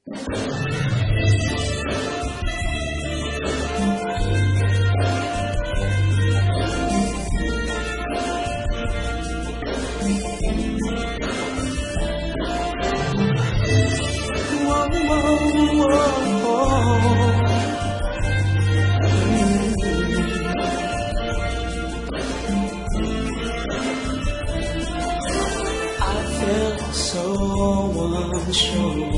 So unsure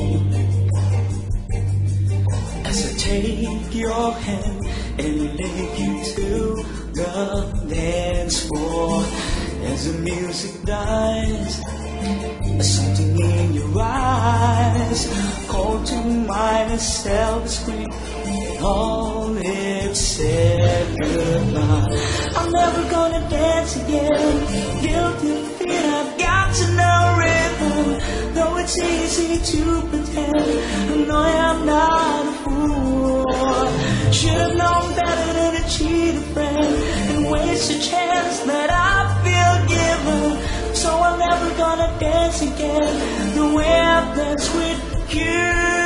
as I take your hand and lead you to the dance floor. As the music dies, something in your eyes called to mind and self-scream, and all it said goodbye. I'm never gonna dance again. Guilty feet, I've got to know rhythm. Though it's easy to pretend, I know I'm not a fool. Should've known better than to cheat a friend and waste a chance that I feel given. So I'm never gonna dance again the way I've danced with you.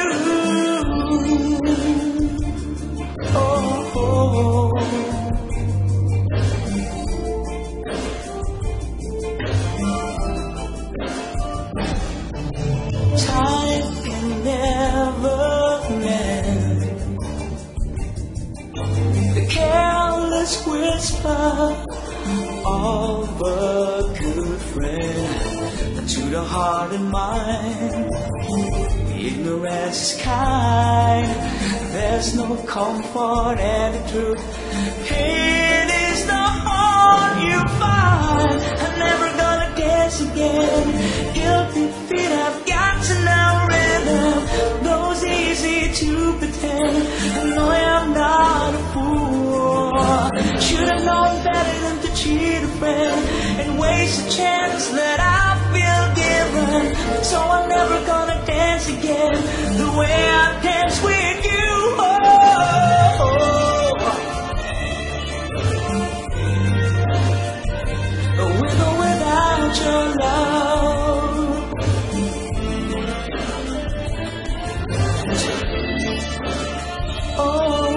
Oh. Time can never mend the careless whisper of a good friend. To the heart and mind, ignorance is kind. There's no comfort and the truth. Pain is the heart you find. I'm never gonna dance again. Guilty feet, I've got to know rhythm. Though it's easy to pretend, I know I'm not a fool. Should've known better than to cheat a friend and waste a chance that I feel given. So I'm never gonna dance again the way I dance with you. With or without your love. Oh,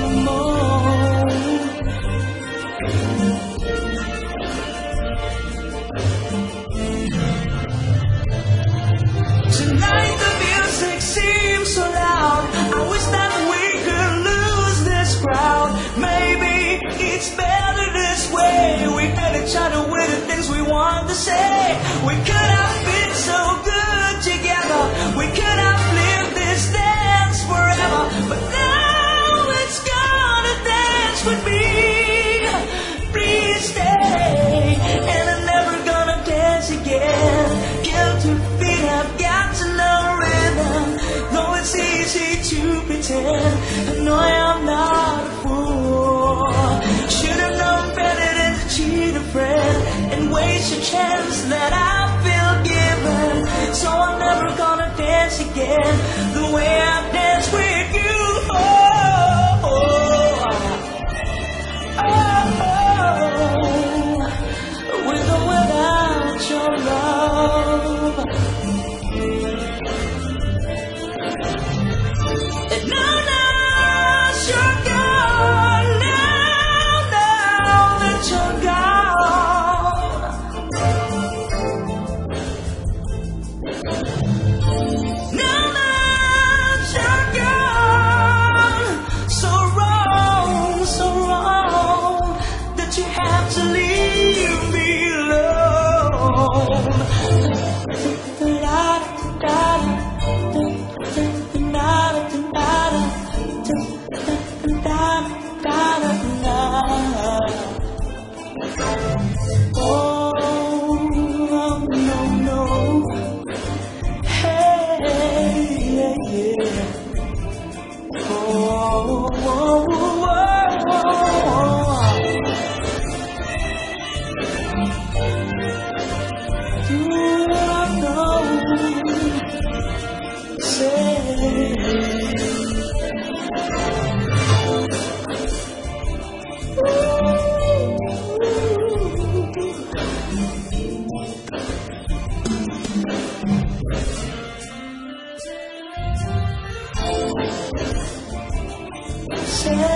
tonight the music seems so loud. I wish that we could lose this crowd. Maybe it's better this way. We met each other with the things we want to say. We could have been so good together. We could have lived this dance forever. But now it's gonna dance with me. Please stay. And I'm never gonna dance again. Guilty feet, I've got to know rhythm. Though it's easy to pretend, I know I'm not a fool. Should've known better than to cheat a friend and waste a chance that I feel given. So I'm never gonna dance again the way I dance with you. With or without your love. And now you're gone. Now that you're gone. Now that say